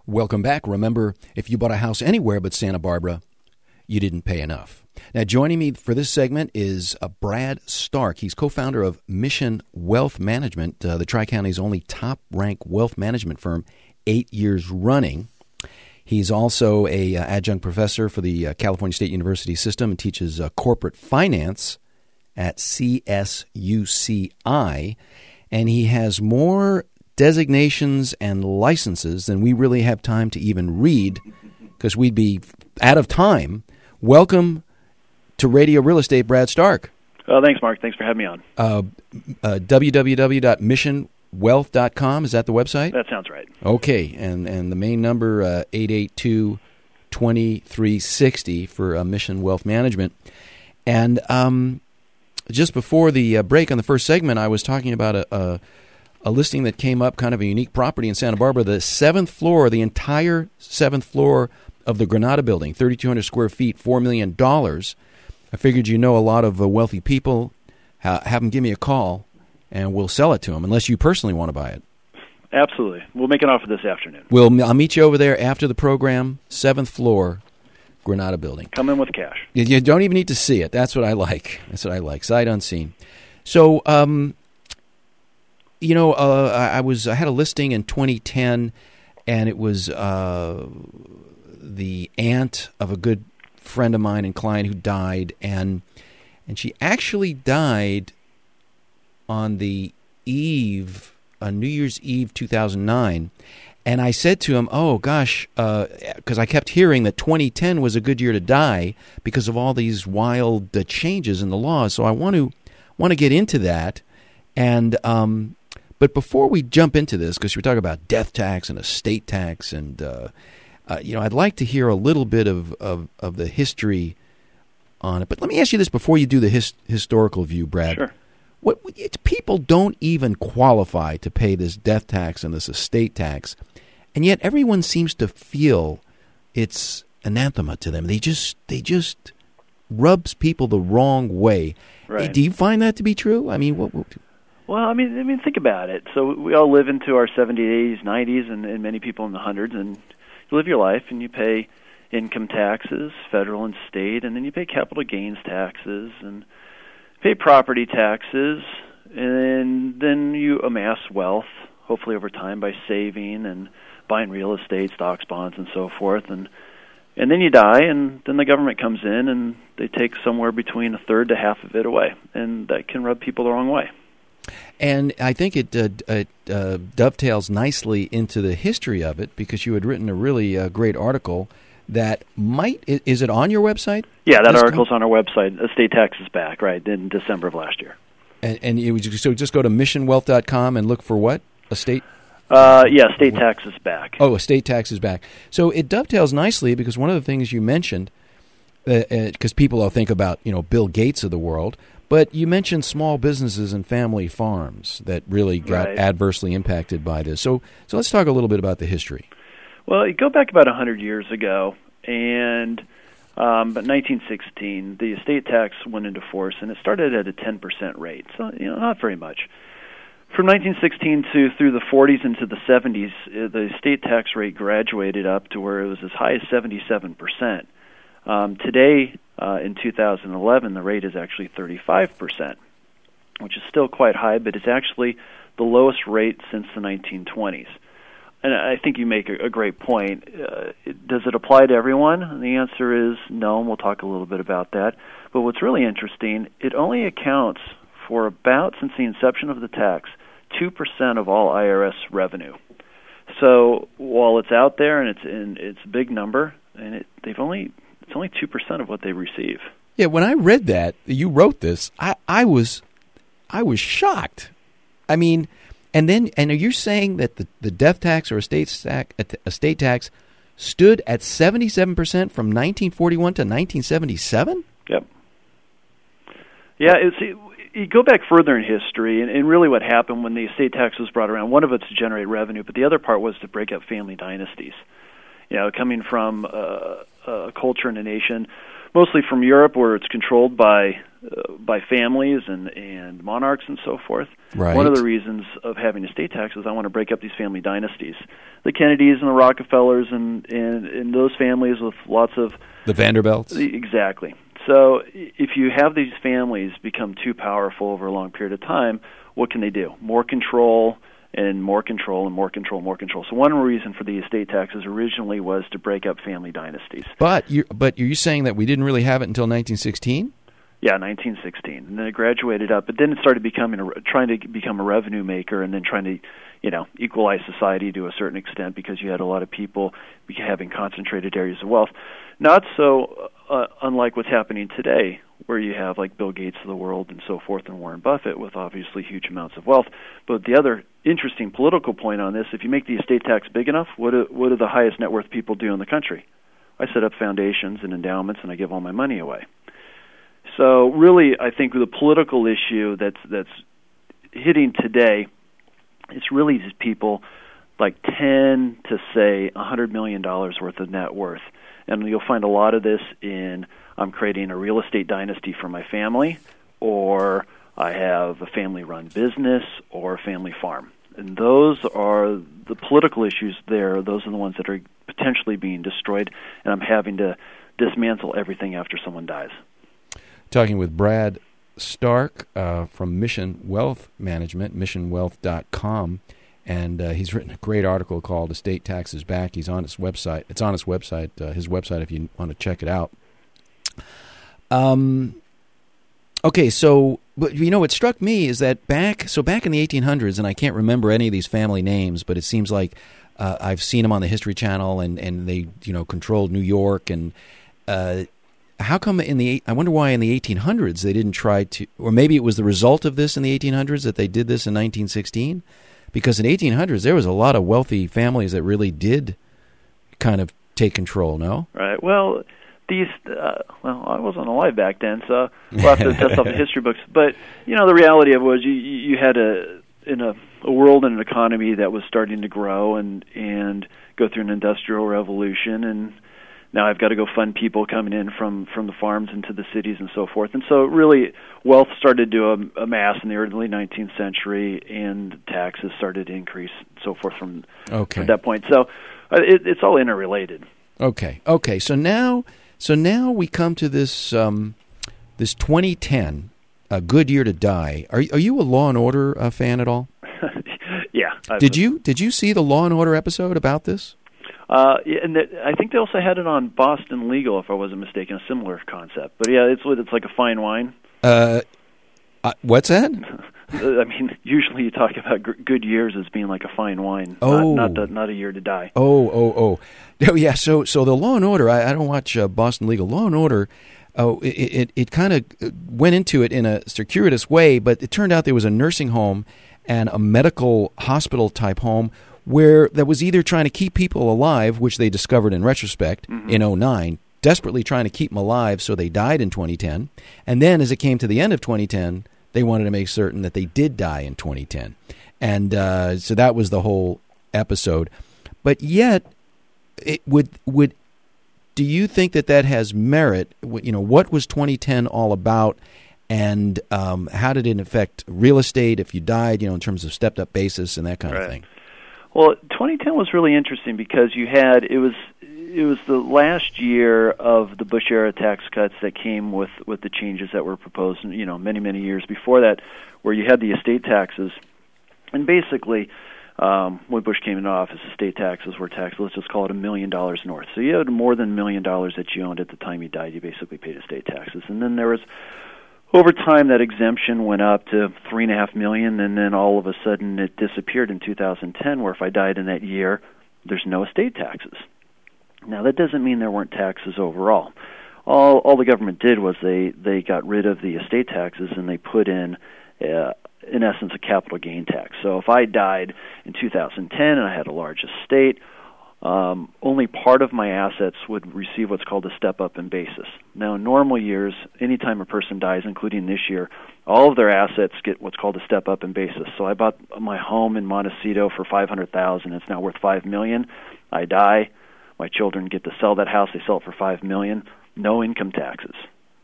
Welcome back. Remember, if you bought a house anywhere but Santa Barbara, you didn't pay enough. Now, joining me for this segment is Brad Stark. He's co-founder of Mission Wealth Management, the Tri-County's only top-ranked wealth management firm, 8 years running. He's also a adjunct professor for the California State University system and teaches corporate finance at CSUCI. And he has more designations and licenses than we really have time to even read because we'd be out of time. Welcome to Radio Real Estate, Brad Stark. Thanks, Mark. Thanks for having me on. www.missionwealth.com, is that the website? That sounds right. Okay, and the main number, 882-2360 for Mission Wealth Management. And just before the break on the first segment, I was talking about a listing that came up, kind of a unique property in Santa Barbara, the seventh floor, the entire seventh floor of the Granada building, 3,200 square feet, $4 million. I figured you know a lot of wealthy people. Have them give me a call, and we'll sell it to them, unless you personally want to buy it. Absolutely. We'll make an offer this afternoon. I'll meet you over there after the program, seventh floor, Granada building. Come in with cash. You don't even need to see it. That's what I like. Sight unseen. So, I had a listing in 2010, and it was the aunt of a good friend of mine and client who died, and she actually died on the eve, New Year's Eve 2009. And I said to him, oh, gosh, because I kept hearing that 2010 was a good year to die because of all these wild changes in the laws. So I want to get into that. And but before we jump into this, because we're talking about death tax and estate tax, and I'd like to hear a little bit of the history on it. But let me ask you this before you do the historical view, Brad. Sure. People don't even qualify to pay this death tax and this estate tax, and yet everyone seems to feel it's anathema to them. They just rubs people the wrong way. Right. Do you find that to be true? I mean, Well, I mean, think about it. So we all live into our 70s, 80s, 90s, and many people in the hundreds, and you live your life, and you pay income taxes, federal and state, and then you pay capital gains taxes, and pay property taxes, and then you amass wealth, hopefully over time, by saving and buying real estate, stocks, bonds, and so forth, and then you die, and then the government comes in, and they take somewhere between a third to half of it away, and that can rub people the wrong way. And I think it dovetails nicely into the history of it, because you had written a really great article that is it on your website? Yeah, that article's on our website. Estate tax is back, right, in December of last year. And so just go to missionwealth.com and look for what? Estate? Estate tax is back. Oh, estate tax is back. So it dovetails nicely, because one of the things you mentioned, because people will think about, Bill Gates of the world, but you mentioned small businesses and family farms that really got adversely impacted by this. So let's talk a little bit about the history. Well, you go back about 100 years ago, and but 1916, the estate tax went into force, and it started at a 10% rate, so not very much. From 1916 through the 40s into the 70s, the estate tax rate graduated up to where it was as high as 77%. Today, in 2011, the rate is actually 35%, which is still quite high, but it's actually the lowest rate since the 1920s. And I think you make a great point. Does it apply to everyone? And the answer is no, and we'll talk a little bit about that. But what's really interesting, it only accounts for about, since the inception of the tax, 2% of all IRS revenue. So while it's out there and it's a big number, and it's only 2% of what they receive. Yeah, when I read that you wrote this, I was shocked. I mean, and are you saying that the death tax or estate tax stood at 77% from 1941 to 1977? Yep. Yeah, you go back further in history, and really what happened when the estate tax was brought around, one of it's to generate revenue, but the other part was to break up family dynasties. Coming from a culture and a nation, mostly from Europe, where it's controlled by by families and monarchs and so forth. Right. One of the reasons of having estate tax is I want to break up these family dynasties. The Kennedys and the Rockefellers and those families with lots of... The Vanderbilts? Exactly. So if you have these families become too powerful over a long period of time, what can they do? More control and more control and more control and more control. So one reason for the estate taxes originally was to break up family dynasties. But you're saying that we didn't really have it until 1916? Yeah, 1916, and then it graduated up. But then it started trying to become a revenue maker, and then trying to, equalize society to a certain extent because you had a lot of people having concentrated areas of wealth. Not so unlike what's happening today, where you have like Bill Gates of the world and so forth, and Warren Buffett with obviously huge amounts of wealth. But the other interesting political point on this: if you make the estate tax big enough, what do the highest net worth people do in the country? I set up foundations and endowments, and I give all my money away. So really, I think the political issue that's hitting today, it's really these people like 10 to say $100 million worth of net worth. And you'll find a lot of this in I'm creating a real estate dynasty for my family, or I have a family-run business or a family farm. And those are the political issues there. Those are the ones that are potentially being destroyed, and I'm having to dismantle everything after someone dies. Talking with Brad Stark from Mission Wealth Management, missionwealth.com, and he's written a great article called Estate Taxes Back. He's on his website. It's on his website, if you want to check it out. Okay, so but what struck me is that back in the 1800s, and I can't remember any of these family names, but it seems like I've seen them on the History Channel, and they controlled New York, and how come I wonder why in the 1800s they didn't try to, or maybe it was the result of this in the 1800s that they did this in 1916, because in 1800s there was a lot of wealthy families that really did kind of take control. No, right? Well, these I wasn't alive back then, so we'll have to test off the history books. But the reality of it was you had a world and an economy that was starting to grow and go through an industrial revolution, and now I've got to go fund people coming in from the farms into the cities and so forth. And so really wealth started to amass in the early 19th century, and taxes started to increase and so forth from that point. So it's all interrelated. Okay. So now we come to this 2010, A Good Year to Die. Are you a Law and Order fan at all? Yeah. Did you see the Law and Order episode about this? And I think they also had it on Boston Legal, if I wasn't mistaken, a similar concept. But yeah, it's like a fine wine. What's that? I mean, usually you talk about good years as being like a fine wine, not a year to die. Oh, yeah. So the Law and Order. I don't watch Boston Legal. Law and Order. It kind of went into it in a circuitous way, but it turned out there was a nursing home and a medical hospital type home where that was either trying to keep people alive, which they discovered in retrospect in 2009, desperately trying to keep them alive so they died in 2010. And then as it came to the end of 2010, they wanted to make certain that they did die in 2010. And so that was the whole episode. But yet, it would do you think that has merit? What was 2010 all about? And how did it affect real estate if you died, in terms of stepped-up basis and that kind of thing? Well, 2010 was really interesting because it was the last year of the Bush era tax cuts that came with the changes that were proposed, many years before that, where you had the estate taxes, and basically when Bush came into office, estate taxes were taxed. Let's just call it $1 million north. So you had more than $1 million that you owned at the time you died. You basically paid estate taxes, and then there was. Over time, that exemption went up to $3.5 million, and then all of a sudden it disappeared in 2010, where if I died in that year, there's no estate taxes. Now, that doesn't mean there weren't taxes overall. All the government did was they got rid of the estate taxes, and they put in essence, a capital gain tax. So if I died in 2010 and I had a large estate, only part of my assets would receive what's called a step-up in basis. Now, in normal years, anytime a person dies, including this year, all of their assets get what's called a step-up in basis. So I bought my home in Montecito for $500,000. It's now worth $5 million. I die. My children get to sell that house. They sell it for $5 million. No income taxes.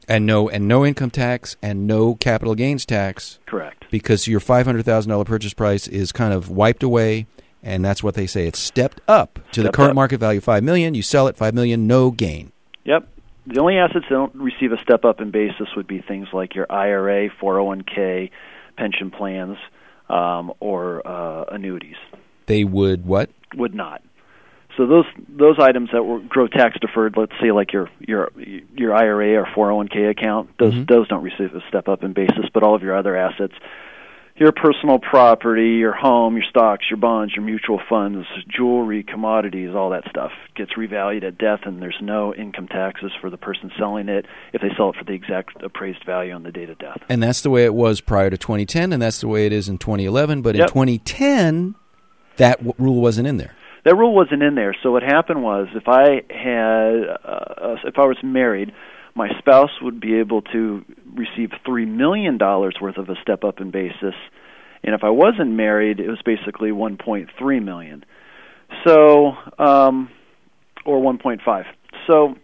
And no income tax and no capital gains tax. Correct. Because your $500,000 purchase price is kind of wiped away, and that's what they say. It's stepped up to the current market value, $5 million. You sell it, $5 million, no gain. Yep. The only assets that don't receive a step-up in basis would be things like your IRA, 401k, pension plans, or annuities. They would what? Would not. So those items that grow tax deferred, let's say like your IRA or 401k account, those don't receive a step up in basis, but all of your other assets, your personal property, your home, your stocks, your bonds, your mutual funds, jewelry, commodities, all that stuff gets revalued at death, and there's no income taxes for the person selling it if they sell it for the exact appraised value on the date of death. And that's the way it was prior to 2010, and that's the way it is in 2011. But in 2010, that rule wasn't in there. That rule wasn't in there. So what happened was, if I was married, my spouse would be able to receive $3 million worth of a step up in basis, and if I wasn't married, it was basically $1.3 million. So, or 1.5. So,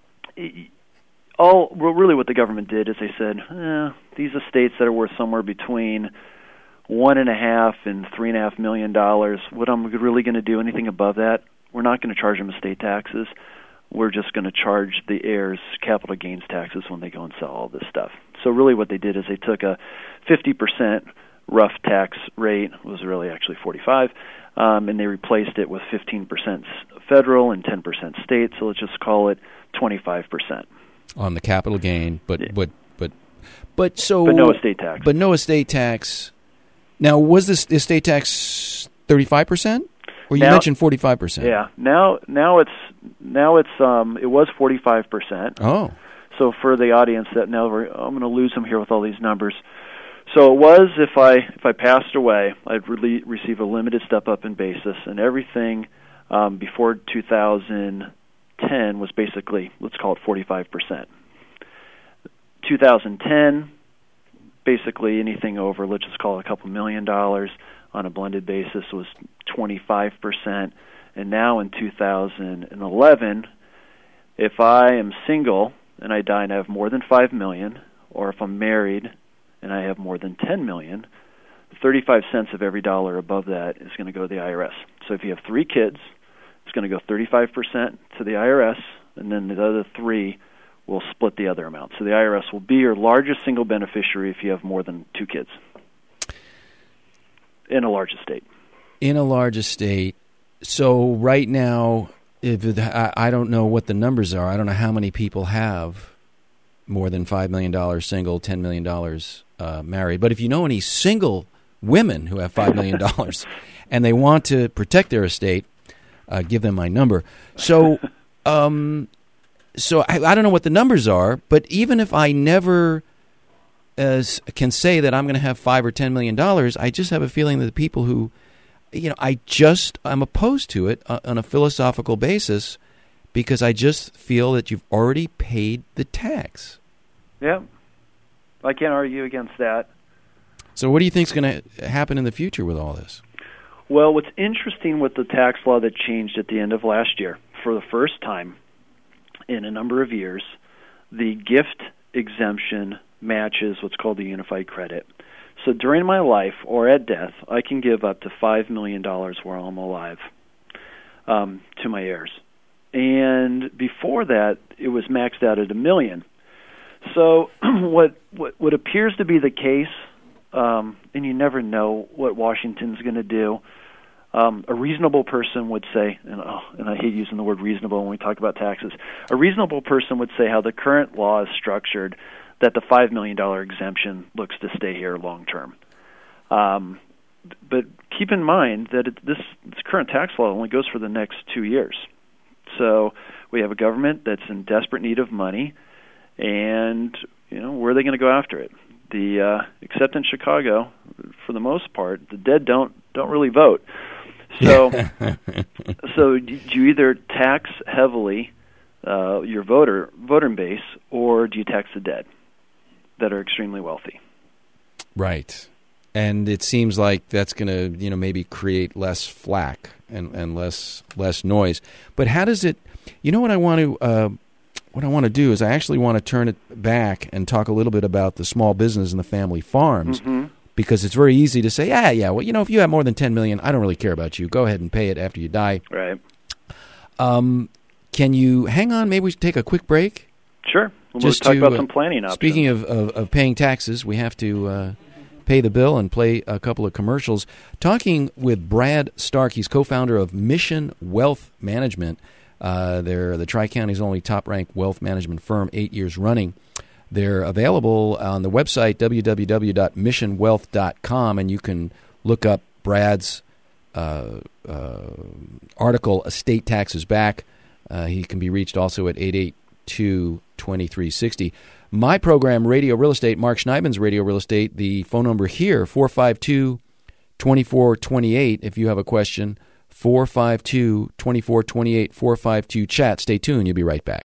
really, what the government did is they said, these estates that are worth somewhere between $1.5 and $3.5 million. What I'm really going to do, anything above that, we're not going to charge them estate taxes. We're just going to charge the heirs capital gains taxes when they go and sell all this stuff. So really what they did is they took a 50% rough tax rate, it was really actually 45, and they replaced it with 15% federal and 10% state. So let's just call it 25% on the capital gain, but no estate tax. But no estate tax. Now, was this estate tax 35%? Or you mentioned 45%? Yeah. Now it was 45%. Oh. So for the audience that I'm going to lose them here with all these numbers. So it was if I passed away, I'd receive a limited step up in basis, and everything before 2010 was basically, let's call it 45%. 2010. Basically, anything over, let's just call it a couple $1 million on a blended basis, was 25%. And now in 2011, if I am single and I die and I have more than $5 million, or if I'm married and I have more than $10 million, 35 cents of every dollar above that is going to go to the IRS. So if you have 3 kids, it's going to go 35% to the IRS, and then the other 3 will split the other amount. So the IRS will be your largest single beneficiary if you have more than 2 kids in a large estate. In a large estate. So right now, I don't know what the numbers are. I don't know how many people have more than $5 million single, $10 million married. But if you know any single women who have $5 million and they want to protect their estate, give them my number. So So I don't know what the numbers are, but even if I never can say that I'm going to have $5 or $10 million, I just have a feeling that the people who, I'm opposed to it on a philosophical basis because I just feel that you've already paid the tax. Yeah, I can't argue against that. So what do you think is going to happen in the future with all this? Well, what's interesting with the tax law that changed at the end of last year, for the first time in a number of years, the gift exemption matches what's called the unified credit. So during my life or at death, I can give up to $5 million while I'm alive to my heirs. And before that, it was maxed out at $1 million. So what appears to be the case, and you never know what Washington's going to do, a reasonable person would say, and I hate using the word reasonable when we talk about taxes, a reasonable person would say how the current law is structured, that the $5 million exemption looks to stay here long term. But keep in mind that this current tax law only goes for the next 2 years. So we have a government that's in desperate need of money, and where are they going to go after it? Except in Chicago, for the most part, the dead don't really vote. So, so do you either tax heavily your voter base, or do you tax the dead that are extremely wealthy? Right. And it seems like that's going to, maybe create less flack and less noise. But how does it? You know what I want what I want to do is I actually want to turn it back and talk a little bit about the small business and the family farms, because it's very easy to say, well, if you have more than $10 million, I don't really care about you. Go ahead and pay it after you die. Right. Can you hang on? Maybe we should take a quick break. Sure. We'll talk about some planning options. Speaking of paying taxes, we have to pay the bill and play a couple of commercials. Talking with Brad Stark, he's co-founder of Mission Wealth Management. They're the Tri-County's only top-ranked wealth management firm, 8 years running. They're available on the website, www.missionwealth.com, and you can look up Brad's article, Estate Taxes Back. He can be reached also at 882-2360. My program, Radio Real Estate, Mark Schneidman's Radio Real Estate, the phone number here, 452-2428, if you have a question, 452-2428, 452-CHAT. Stay tuned. You'll be right back.